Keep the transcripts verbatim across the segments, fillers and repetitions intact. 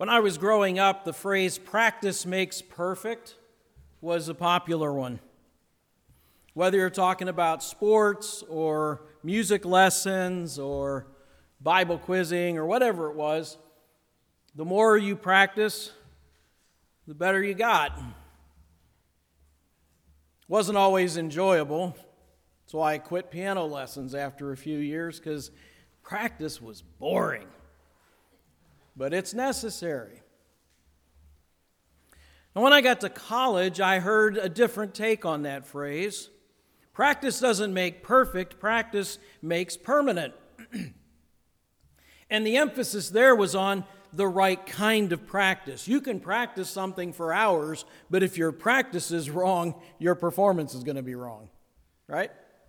When I was growing up, the phrase practice makes perfect was a popular one. Whether you're talking about sports or music lessons or Bible quizzing or whatever it was, the more you practice, the better you got. Wasn't always enjoyable. That's why I quit piano lessons after a few years, because practice was boring. But it's necessary. And when I got to college, I heard a different take on that phrase. Practice doesn't make perfect, practice makes permanent. And the emphasis there was on the right kind of practice. You can practice something for hours, but if your practice is wrong, your performance is going to be wrong, right?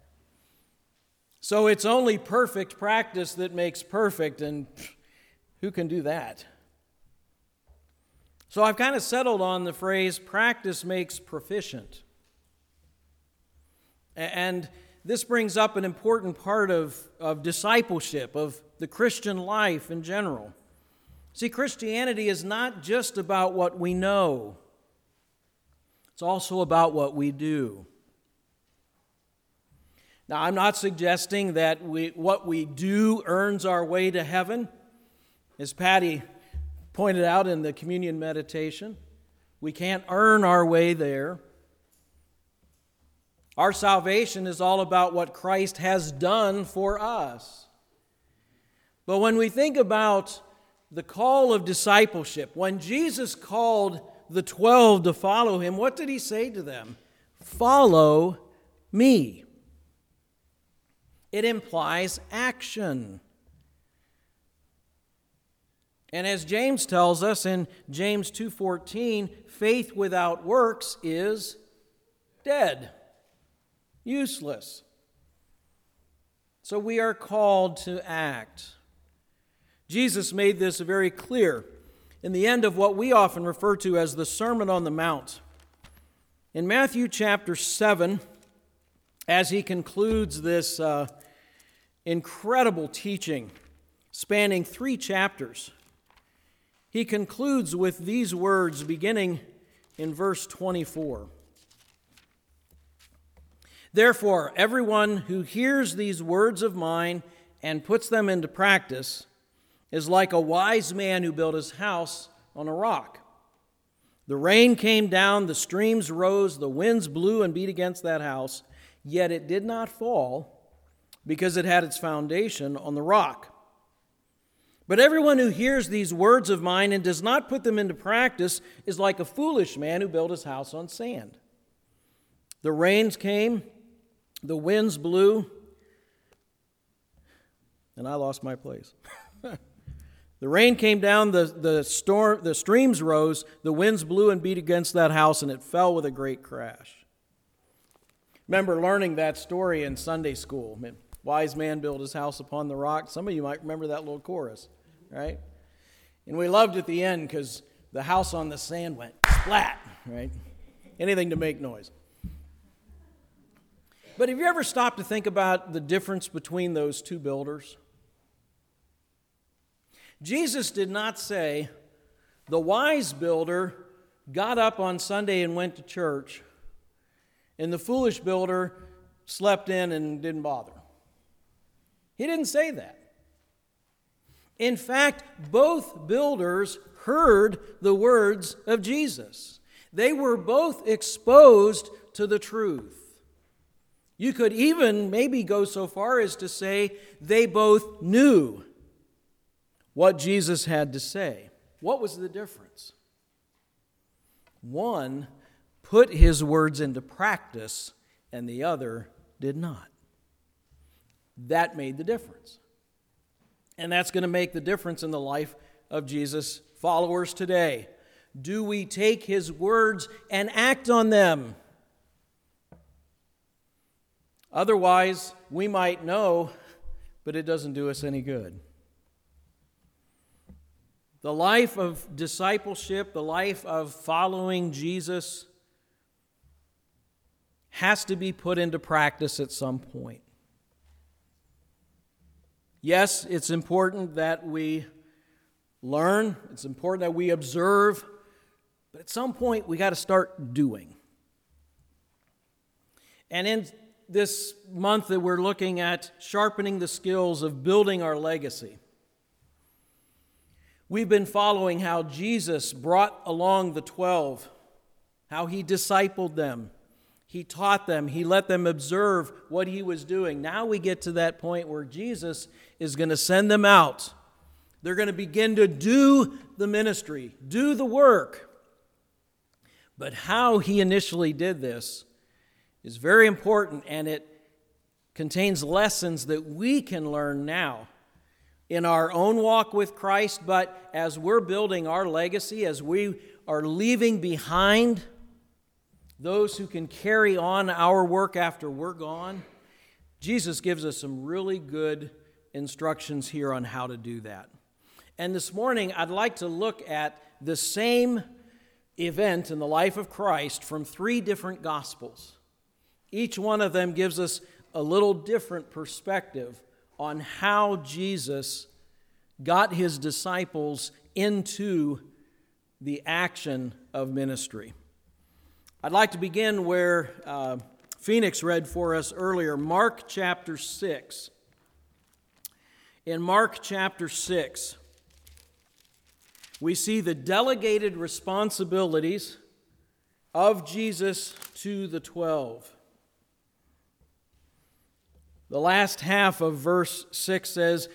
So it's only perfect practice that makes perfect, and who can do that? So I've kind of settled on the phrase, practice makes proficient. And this brings up an important part of, of discipleship, of the Christian life in general. See, Christianity is not just about what we know. It's also about what we do. Now, I'm not suggesting that we, what we do earns our way to heaven. As Patty pointed out in the communion meditation, we can't earn our way there. Our salvation is all about what Christ has done for us. But when we think about the call of discipleship, when Jesus called the twelve to follow him, what did he say to them? Follow me. It implies action. And as James tells us in James two fourteen, faith without works is dead, useless. So we are called to act. Jesus made this very clear in the end of what we often refer to as the Sermon on the Mount. In Matthew chapter seven, as he concludes this uh, incredible teaching spanning three chapters, he concludes with these words beginning in verse twenty-four. Therefore, everyone who hears these words of mine and puts them into practice is like a wise man who built his house on a rock. The rain came down, the streams rose, the winds blew and beat against that house, yet it did not fall because it had its foundation on the rock. But everyone who hears these words of mine and does not put them into practice is like a foolish man who built his house on sand. The rains came, the winds blew, and I lost my place. The rain came down, the, the, storm, the streams rose, the winds blew and beat against that house, and it fell with a great crash. Remember learning that story in Sunday school. Wise man built his house upon the rock. Some of you might remember that little chorus, right? And we loved at the end because the house on the sand went splat, right? Anything to make noise. But have you ever stopped to think about the difference between those two builders? Jesus did not say, the wise builder got up on Sunday and went to church, and the foolish builder slept in and didn't bother. He didn't say that. In fact, both builders heard the words of Jesus. They were both exposed to the truth. You could even maybe go so far as to say they both knew what Jesus had to say. What was the difference? One put his words into practice, and the other did not. That made the difference. And that's going to make the difference in the life of Jesus' followers today. Do we take his words and act on them? Otherwise, we might know, but it doesn't do us any good. The life of discipleship, the life of following Jesus, has to be put into practice at some point. Yes, it's important that we learn. It's important that we observe. But at some point, we got to start doing. And in this month that we're looking at sharpening the skills of building our legacy, we've been following how Jesus brought along the twelve, how he discipled them, he taught them, he let them observe what he was doing. Now we get to that point where Jesus is going to send them out. They're going to begin to do the ministry, do the work. But how he initially did this is very important, and it contains lessons that we can learn now in our own walk with Christ, but as we're building our legacy, as we are leaving behind those who can carry on our work after we're gone, Jesus gives us some really good instructions here on how to do that. And this morning, I'd like to look at the same event in the life of Christ from three different Gospels. Each one of them gives us a little different perspective on how Jesus got his disciples into the action of ministry. I'd like to begin where uh, Phoenix read for us earlier, Mark chapter six. In Mark chapter six, we see the delegated responsibilities of Jesus to the twelve. The last half of verse six says,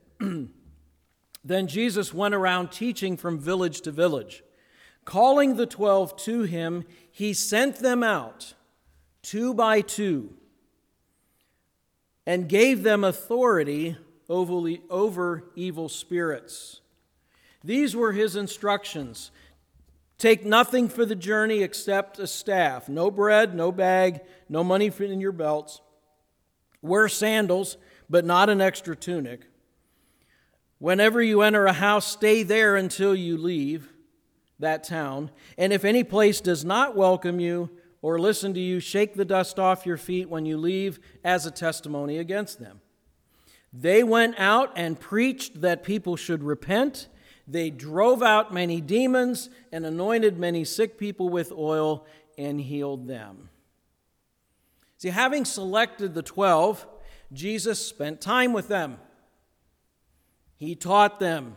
Then Jesus went around teaching from village to village. Calling the twelve to him, he sent them out, two by two, and gave them authority over, over evil spirits. These were his instructions. Take nothing for the journey except a staff, no bread, no bag, no money in your belts. Wear sandals, but not an extra tunic. Whenever you enter a house, stay there until you leave that town. And if any place does not welcome you or listen to you, shake the dust off your feet when you leave as a testimony against them. They went out and preached that people should repent. They drove out many demons and anointed many sick people with oil and healed them. See, having selected the twelve, Jesus spent time with them. He taught them.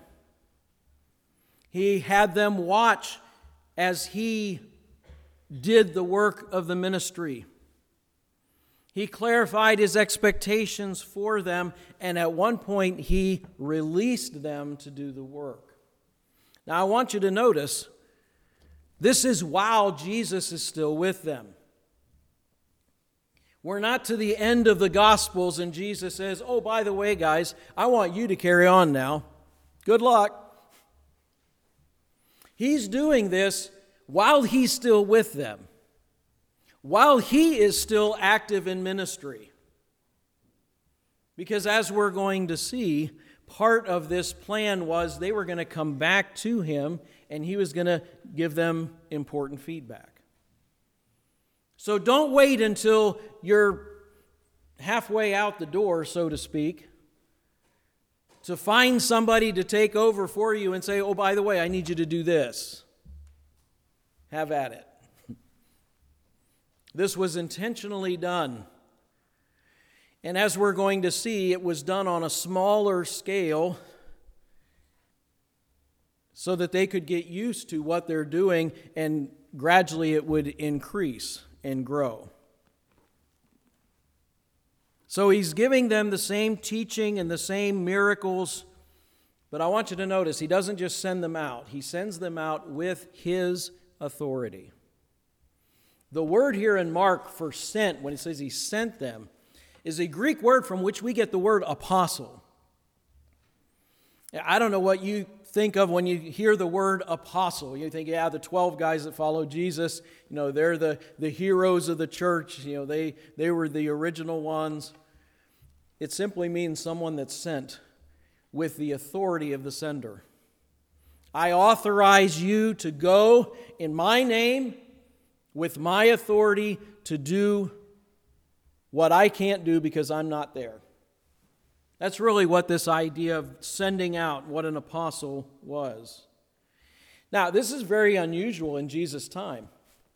He had them watch as he did the work of the ministry. He clarified his expectations for them, and at one point he released them to do the work. Now I want you to notice, this is while Jesus is still with them. We're not to the end of the Gospels and Jesus says, oh, by the way, guys, I want you to carry on now. Good luck. He's doing this while he's still with them, while he is still active in ministry. Because as we're going to see, part of this plan was they were going to come back to him and he was going to give them important feedback. So don't wait until you're halfway out the door, so to speak, to find somebody to take over for you and say, oh, by the way, I need you to do this. Have at it. This was intentionally done. And as we're going to see, it was done on a smaller scale so that they could get used to what they're doing, and gradually it would increase and grow. So he's giving them the same teaching and the same miracles, but I want you to notice he doesn't just send them out. He sends them out with his authority. The word here in Mark for sent, when it says he sent them, is a Greek word from which we get the word apostle. I don't know what you think of when you hear the word apostle. You think, yeah, the twelve guys that followed Jesus, you know, they're the, the heroes of the church. You know, they, they were the original ones. It simply means someone that's sent with the authority of the sender. I authorize you to go in my name with my authority to do what I can't do because I'm not there. That's really what this idea of sending out, what an apostle was. Now, this is very unusual in Jesus' time.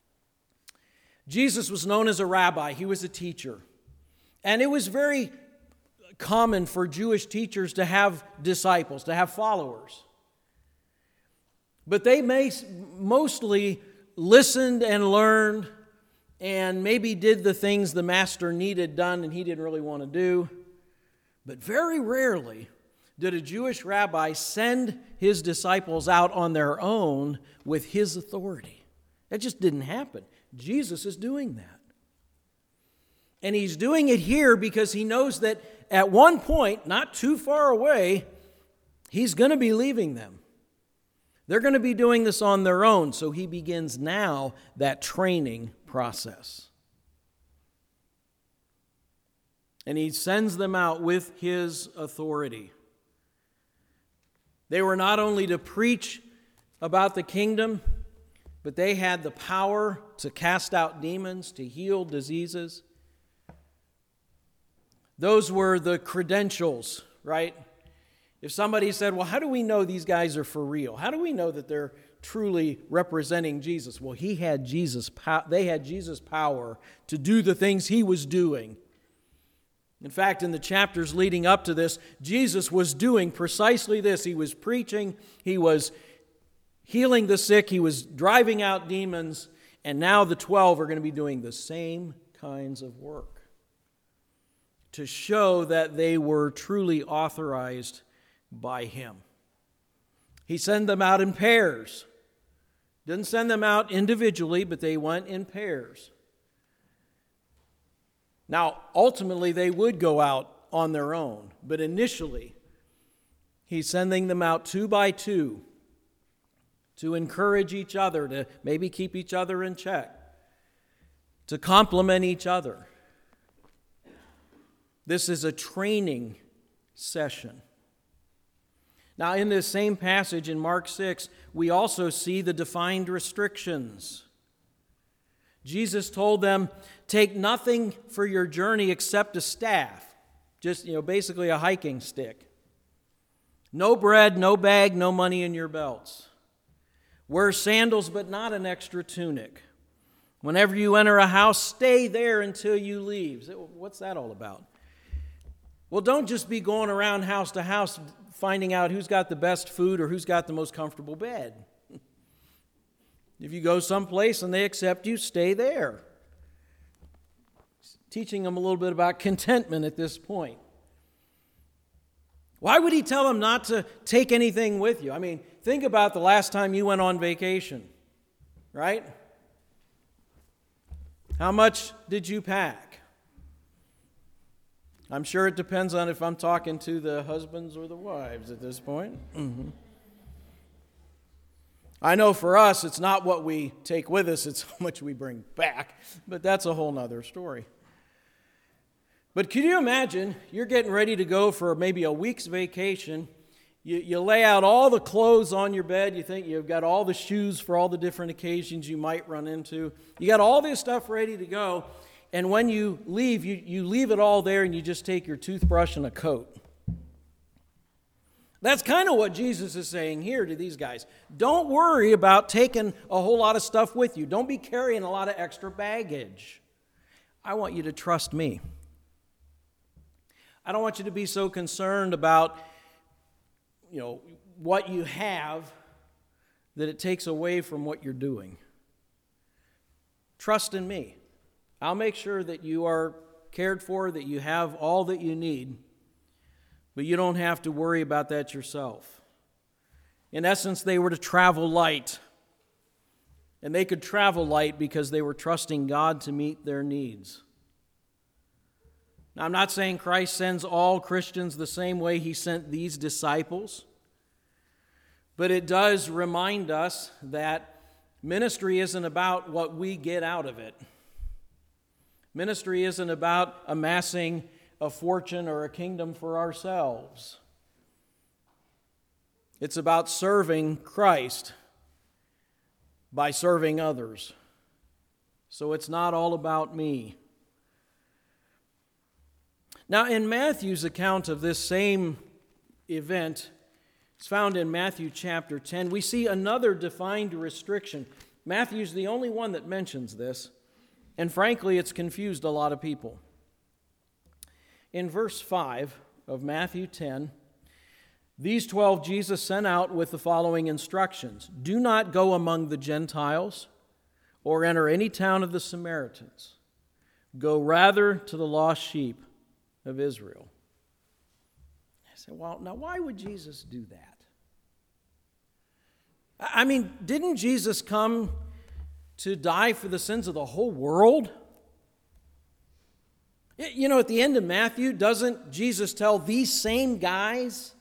Jesus was known as a rabbi. He was a teacher. And it was very common for Jewish teachers to have disciples, to have followers. But they may mostly listened and learned and maybe did the things the master needed done and he didn't really want to do. But very rarely did a Jewish rabbi send his disciples out on their own with his authority. That just didn't happen. Jesus is doing that. And he's doing it here because he knows that at one point, not too far away, he's going to be leaving them. They're going to be doing this on their own, so he begins now that training process. And he sends them out with his authority. They were not only to preach about the kingdom, but they had the power to cast out demons, to heal diseases. Those were the credentials, right? If somebody said, well, how do we know these guys are for real? How do we know that they're truly representing Jesus? Well, he had Jesus. They had Jesus' power to do the things he was doing. In fact, in the chapters leading up to this, Jesus was doing precisely this. He was preaching, he was healing the sick, he was driving out demons, and now the twelve are going to be doing the same kinds of work to show that they were truly authorized by him. He sent them out in pairs. Didn't send them out individually, but they went in pairs. Now, ultimately, they would go out on their own, but initially, he's sending them out two by two to encourage each other, to maybe keep each other in check, to complement each other. This is a training session. Now, in this same passage in Mark six, we also see the defined restrictions. Jesus told them, take nothing for your journey except a staff, just, you know, basically a hiking stick. No bread, no bag, no money in your belts. Wear sandals, but not an extra tunic. Whenever you enter a house, stay there until you leave. What's that all about? Well, don't just be going around house to house finding out who's got the best food or who's got the most comfortable bed. If you go someplace and they accept you, stay there. Teaching them a little bit about contentment at this point. Why would he tell them not to take anything with you? I mean, think about the last time you went on vacation, right? How much did you pack? I'm sure it depends on if I'm talking to the husbands or the wives at this point. Mm-hmm. I know for us, it's not what we take with us, it's how much we bring back. But that's a whole nother story. But can you imagine, you're getting ready to go for maybe a week's vacation. You, you lay out all the clothes on your bed. You think you've got all the shoes for all the different occasions you might run into. You got all this stuff ready to go. And when you leave, you, you leave it all there and you just take your toothbrush and a coat. That's kind of what Jesus is saying here to these guys. Don't worry about taking a whole lot of stuff with you. Don't be carrying a lot of extra baggage. I want you to trust me. I don't want you to be so concerned about, you know, what you have that it takes away from what you're doing. Trust in me. I'll make sure that you are cared for, that you have all that you need. But you don't have to worry about that yourself. In essence, they were to travel light. And they could travel light because they were trusting God to meet their needs. Now, I'm not saying Christ sends all Christians the same way he sent these disciples. But it does remind us that ministry isn't about what we get out of it. Ministry isn't about amassing a fortune or a kingdom for ourselves. It's about serving Christ by serving others. So it's not all about me. Now, in Matthew's account of this same event, it's found in Matthew chapter ten, we see another defined restriction. Matthew's the only one that mentions this, and frankly, it's confused a lot of people. In verse five of Matthew ten, these twelve Jesus sent out with the following instructions: do not go among the Gentiles or enter any town of the Samaritans. Go rather to the lost sheep of Israel. I said, well, now why would Jesus do that? I mean, didn't Jesus come to die for the sins of the whole world? You know, at the end of Matthew, doesn't Jesus tell these same guys,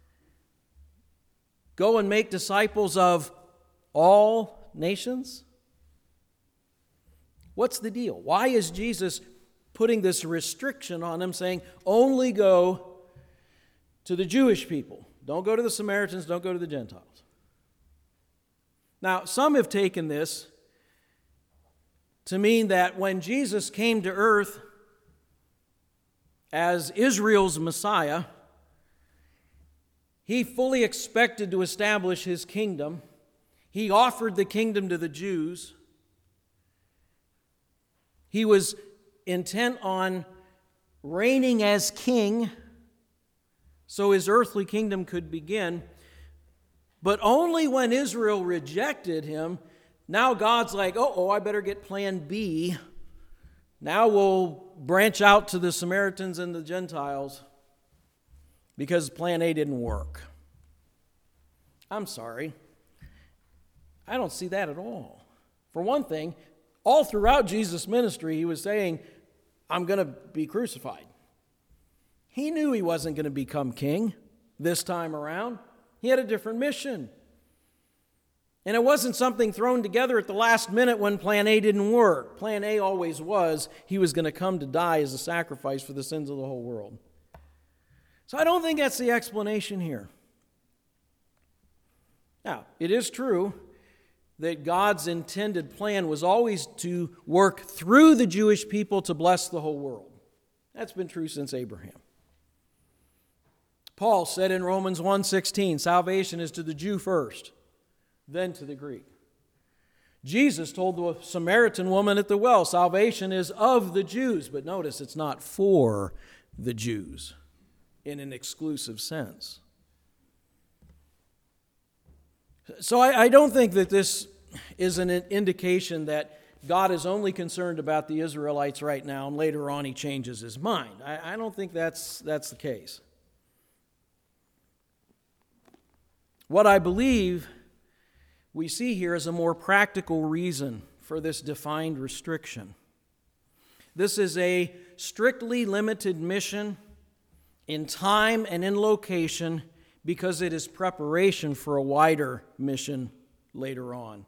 go and make disciples of all nations? What's the deal? Why is Jesus putting this restriction on them, saying, only go to the Jewish people? Don't go to the Samaritans, don't go to the Gentiles. Now, some have taken this to mean that when Jesus came to earth as Israel's Messiah, he fully expected to establish his kingdom. He offered the kingdom to the Jews. He was intent on reigning as king so his earthly kingdom could begin. But only when Israel rejected him, now God's like, oh, oh, I better get plan B. Now we'll branch out to the Samaritans and the Gentiles because plan A didn't work. I'm sorry. I don't see that at all. For one thing, all throughout Jesus' ministry, he was saying, I'm going to be crucified. He knew he wasn't going to become king this time around. He had a different mission. And it wasn't something thrown together at the last minute when plan A didn't work. Plan A always was he was going to come to die as a sacrifice for the sins of the whole world. So I don't think that's the explanation here. Now, it is true that God's intended plan was always to work through the Jewish people to bless the whole world. That's been true since Abraham. Paul said in Romans one sixteen, salvation is to the Jew first, then to the Greek. Jesus told the Samaritan woman at the well, salvation is of the Jews, but notice it's not for the Jews in an exclusive sense. So I, I don't think that this is an indication that God is only concerned about the Israelites right now and later on he changes his mind. I, I don't think that's, that's the case. What I believe we see here is a more practical reason for this defined restriction. This is a strictly limited mission in time and in location because it is preparation for a wider mission later on.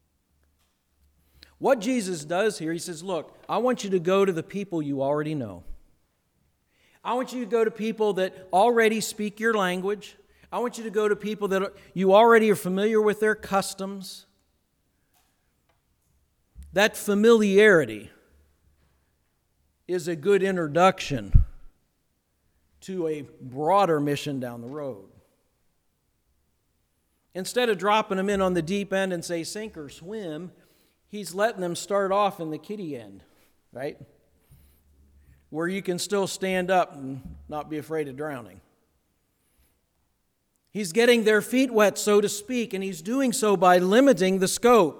What Jesus does here, he says, look, I want you to go to the people you already know. I want you to go to people that already speak your language. I want you to go to people that you already are familiar with their customs. That familiarity is a good introduction to a broader mission down the road. Instead of dropping them in on the deep end and say sink or swim, he's letting them start off in the kiddie end, right? Where you can still stand up and not be afraid of drowning. He's getting their feet wet, so to speak, and he's doing so by limiting the scope.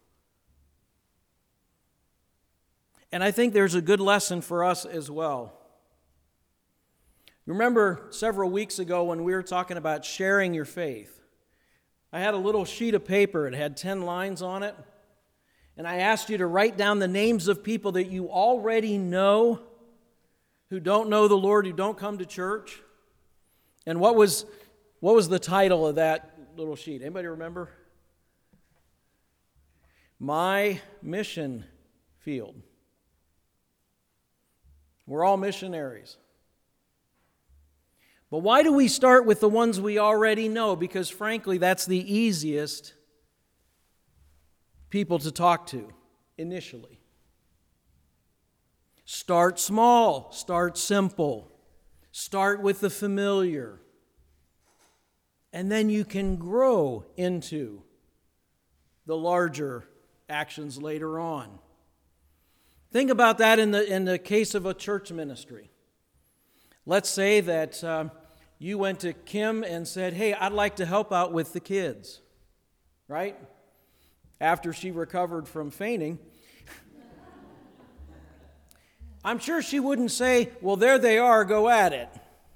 And I think there's a good lesson for us as well. You remember several weeks ago when we were talking about sharing your faith? I had a little sheet of paper. It had ten lines on it. And I asked you to write down the names of people that you already know who don't know the Lord, who don't come to church. And what was, what was the title of that little sheet? Anybody remember? My Mission Field. We're all missionaries. But why do we start with the ones we already know? Because frankly, that's the easiest people to talk to initially. Start small. Start simple. Start with the familiar. And then you can grow into the larger actions later on. Think about that in the, in the case of a church ministry. Let's say that uh, you went to Kim and said, hey, I'd like to help out with the kids, right? After she recovered from fainting. I'm sure she wouldn't say, well, there they are, go at it.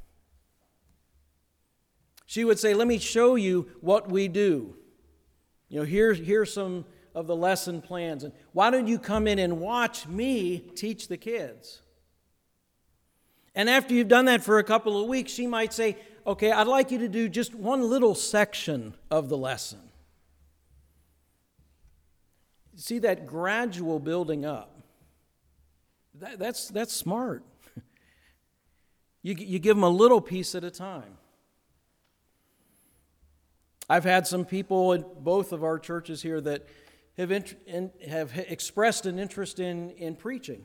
She would say, let me show you what we do. You know, here's, here's some of the lesson plans. And why don't you come in and watch me teach the kids? And after you've done that for a couple of weeks, she might say, okay, I'd like you to do just one little section of the lesson. See that gradual building up? That, that's, that's smart. You, you give them a little piece at a time. I've had some people in both of our churches here that have, int- in, have expressed an interest in, in preaching.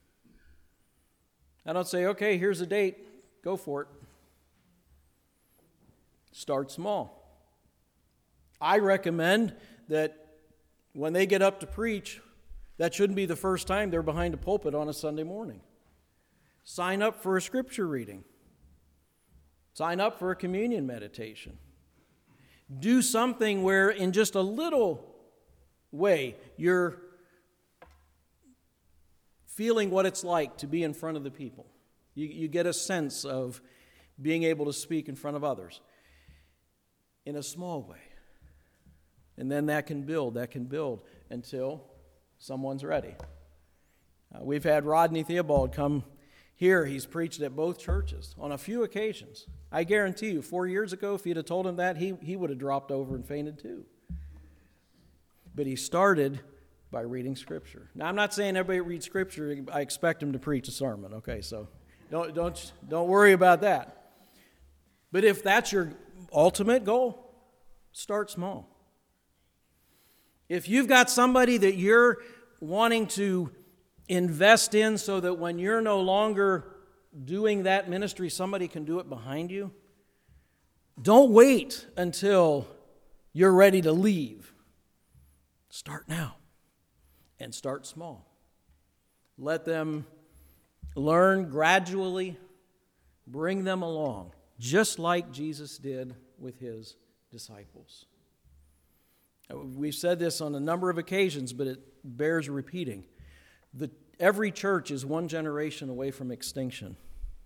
I don't say, okay, here's a date, go for it. Start small. I recommend that when they get up to preach, that shouldn't be the first time they're behind a pulpit on a Sunday morning. Sign up for a scripture reading. Sign up for a communion meditation. Do something where in just a little way you're feeling what it's like to be in front of the people. You, you get a sense of being able to speak in front of others in a small way. And then that can build, that can build until someone's ready. Uh, we've had Rodney Theobald come here. He's preached at both churches on a few occasions. I guarantee you, four years ago, if you'd have told him that, he, he would have dropped over and fainted too. But he started by reading Scripture. Now, I'm not saying everybody reads Scripture. I expect him to preach a sermon, okay? So don't, don't, don't worry about that. But if that's your ultimate goal, start small. If you've got somebody that you're wanting to invest in so that when you're no longer doing that ministry, somebody can do it behind you, don't wait until you're ready to leave. Start now and start small. Let them learn gradually, bring them along, just like Jesus did with his disciples. We've said this on a number of occasions, but it bears repeating. The, every church is one generation away from extinction.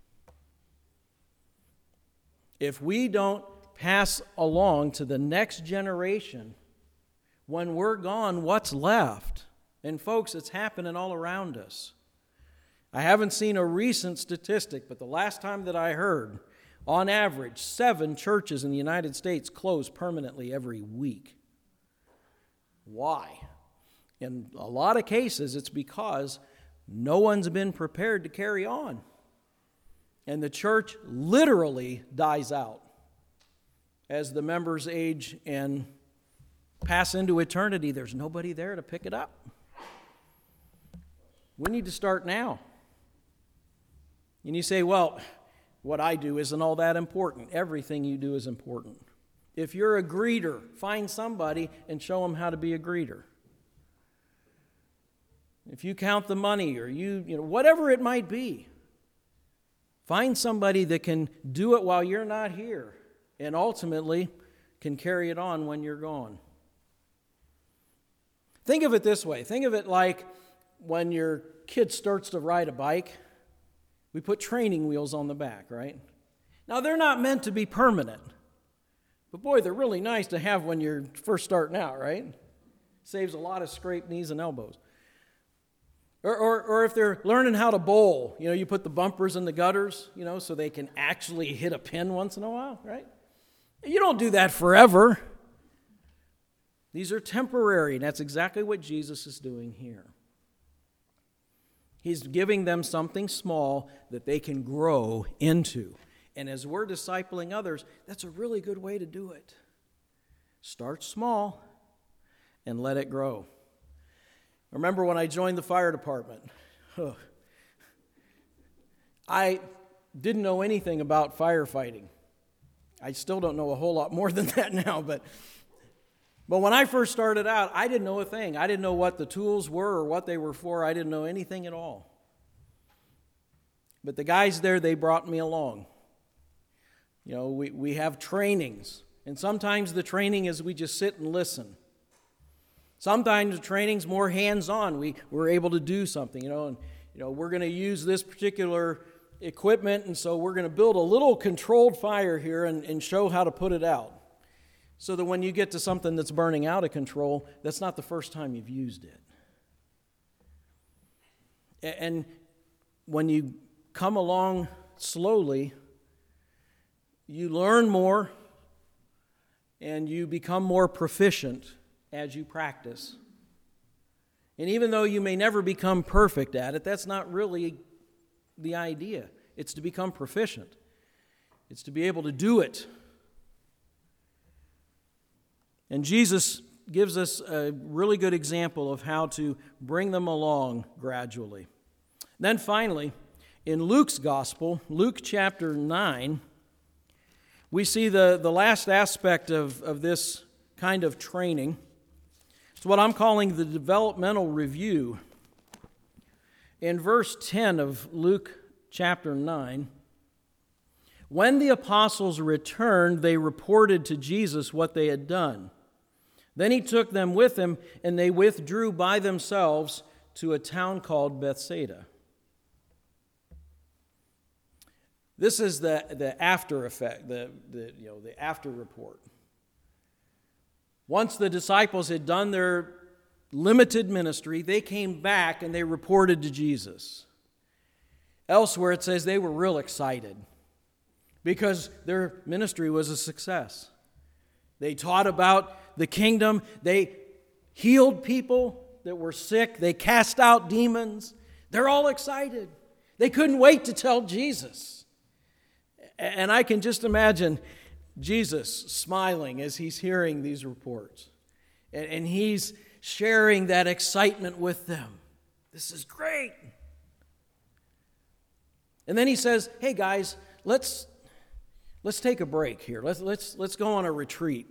If we don't pass along to the next generation, when we're gone, what's left? And folks, it's happening all around us. I haven't seen a recent statistic, but the last time that I heard, on average, seven churches in the United States close permanently every week. Why? In a lot of cases, it's because no one's been prepared to carry on. And the church literally dies out as the members age and pass into eternity. There's nobody there to pick it up. We need to start now. And you say, well, what I do isn't all that important. Everything you do is important. If you're a greeter, find somebody and show them how to be a greeter. If you count the money or you, you know, whatever it might be, find somebody that can do it while you're not here and ultimately can carry it on when you're gone. Think of it this way. Think of it like when your kid starts to ride a bike, we put training wheels on the back, right? Now, they're not meant to be permanent. But boy, they're really nice to have when you're first starting out, right? Saves a lot of scraped knees and elbows. Or, or, or if they're learning how to bowl, you know, you put the bumpers in the gutters, you know, so they can actually hit a pin once in a while, right? You don't do that forever. These are temporary, and that's exactly what Jesus is doing here. He's giving them something small that they can grow into. And as we're discipling others, that's a really good way to do it. Start small and let it grow. Remember when I joined the fire department? Oh, I didn't know anything about firefighting. I still don't know a whole lot more than that now, but but when I first started out, I didn't know a thing. I didn't know what the tools were or what they were for. I didn't know anything at all. But the guys there, they brought me along. You know, we, we have trainings, and sometimes the training is we just sit and listen. Sometimes the training's more hands-on. We, we're able to do something, you know, and you know, we're going to use this particular equipment, and so we're going to build a little controlled fire here and, and show how to put it out. So that when you get to something that's burning out of control, that's not the first time you've used it. And when you come along slowly, you learn more and you become more proficient as you practice. And even though you may never become perfect at it, that's not really the idea. It's to become proficient. It's to be able to do it. And Jesus gives us a really good example of how to bring them along gradually. Then finally, in Luke's gospel, Luke chapter nine, we see the, the last aspect of, of this kind of training. It's what I'm calling the developmental review. In verse ten of Luke chapter nine, when the apostles returned, they reported to Jesus what they had done. Then he took them with him, and they withdrew by themselves to a town called Bethsaida. This is the, the after effect, the, the, you know, the after report. Once the disciples had done their limited ministry, they came back and they reported to Jesus. Elsewhere it says they were real excited because their ministry was a success. They taught about the kingdom. They healed people that were sick. They cast out demons. They're all excited. They couldn't wait to tell Jesus. And I can just imagine Jesus smiling as he's hearing these reports. And he's sharing that excitement with them. This is great. And then he says, hey guys, let's let's take a break here. Let's let's let's go on a retreat.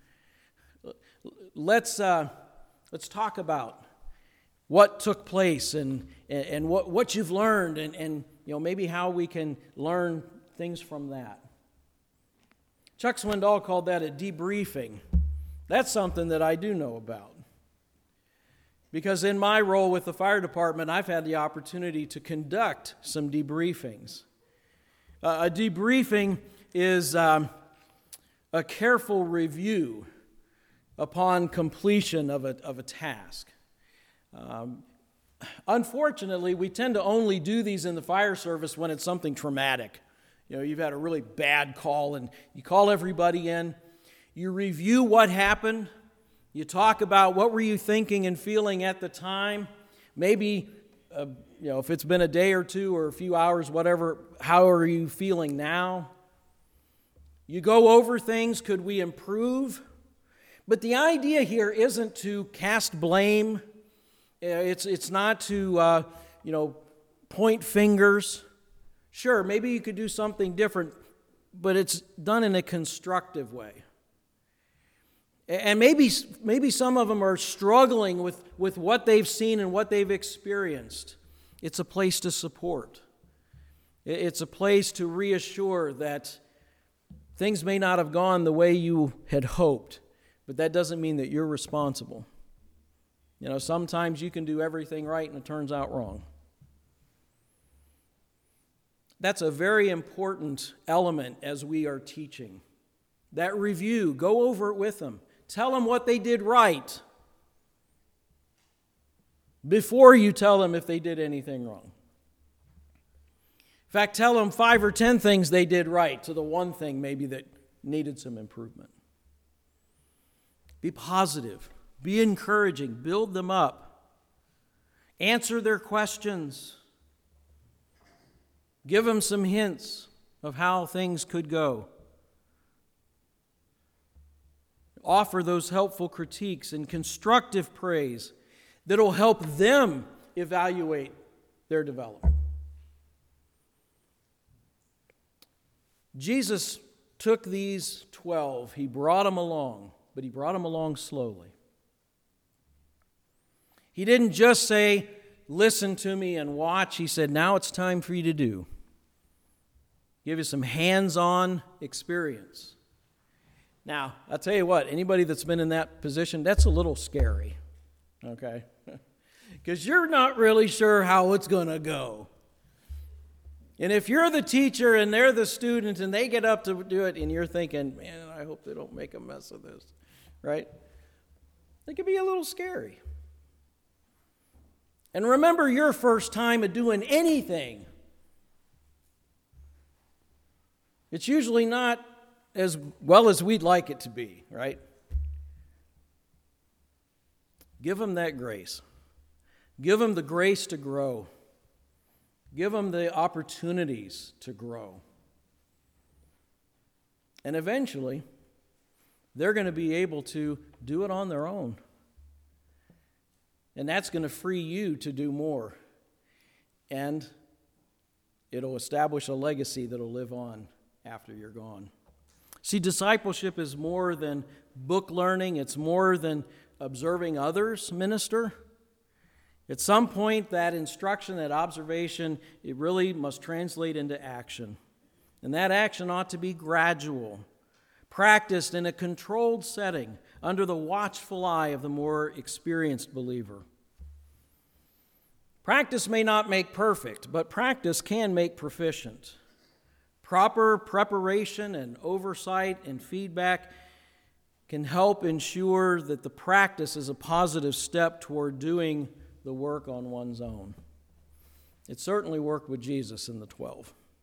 Let's uh, let's talk about what took place and and, and what, what you've learned and, and you know maybe how we can learn things from that. Chuck Swindoll called that a debriefing. That's something that I do know about. Because in my role with the fire department, I've had the opportunity to conduct some debriefings. Uh, a debriefing is um, a careful review upon completion of a, of a task. Um, unfortunately, we tend to only do these in the fire service when it's something traumatic. You know, you've had a really bad call and you call everybody in, you review what happened, you talk about what were you thinking and feeling at the time, maybe, uh, you know, if it's been a day or two or a few hours, whatever, how are you feeling now? You go over things, could we improve? But the idea here isn't to cast blame. It's it's not to, uh, you know, point fingers. Sure, maybe you could do something different, but it's done in a constructive way. And maybe maybe some of them are struggling with, with what they've seen and what they've experienced. It's a place to support. It's a place to reassure that things may not have gone the way you had hoped, but that doesn't mean that you're responsible. You know, sometimes you can do everything right and it turns out wrong. That's a very important element as we are teaching. That review, go over it with them. Tell them what they did right before you tell them if they did anything wrong. In fact, tell them five or ten things they did right to the one thing maybe that needed some improvement. Be positive. Be encouraging. Build them up. Answer their questions. Give them some hints of how things could go. Offer those helpful critiques and constructive praise that will help them evaluate their development. Jesus took these twelve, he brought them along, but he brought them along slowly. He didn't just say, listen to me and watch. He said, now it's time for you to do. Give you some hands-on experience. Now, I'll tell you what, anybody that's been in that position, that's a little scary, okay? Because you're not really sure how it's going to go. And if you're the teacher and they're the student and they get up to do it and you're thinking, man, I hope they don't make a mess of this, right? It can be a little scary. And remember your first time of doing anything. It's usually not as well as we'd like it to be, right? Give them that grace. Give them the grace to grow. Give them the opportunities to grow. And eventually, they're going to be able to do it on their own. And that's going to free you to do more. And it'll establish a legacy that'll live on after you're gone. See, discipleship is more than book learning. It's more than observing others minister. At some point, that instruction, that observation, it really must translate into action. And that action ought to be gradual, practiced in a controlled setting under the watchful eye of the more experienced believer. Practice may not make perfect, but practice can make proficient. Proper preparation and oversight and feedback can help ensure that the practice is a positive step toward doing the work on one's own. It certainly worked with Jesus and the twelve.